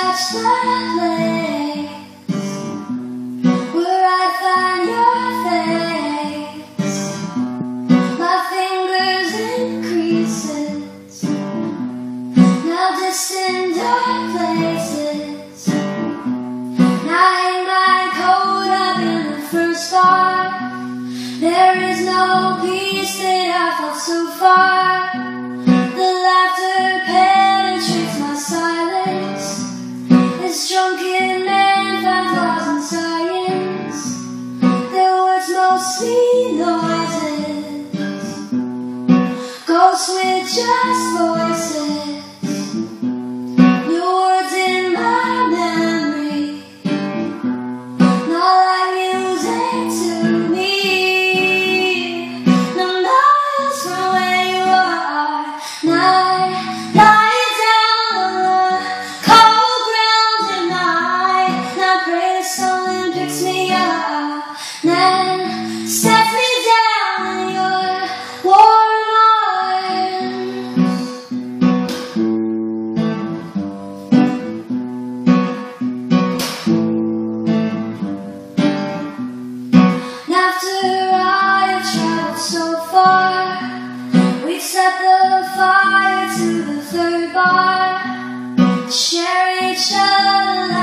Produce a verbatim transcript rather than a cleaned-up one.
touch the place where I find your face. My fingers in creases, now distant dark places. Now hang my coat up in the first bar. There is no peace that I felt so far. The laughter penetrates my silence. This drunken man found flaws in science. Their words mostly noises, ghosts with just voices. Your words in my memory, not like music to me. No miles from where you are, night, lie down on the cold ground tonight. Now pray that someone picks me up, then sets me down in your warm arms. After I've traveled so far, we've set the fire to the third bar, share each other.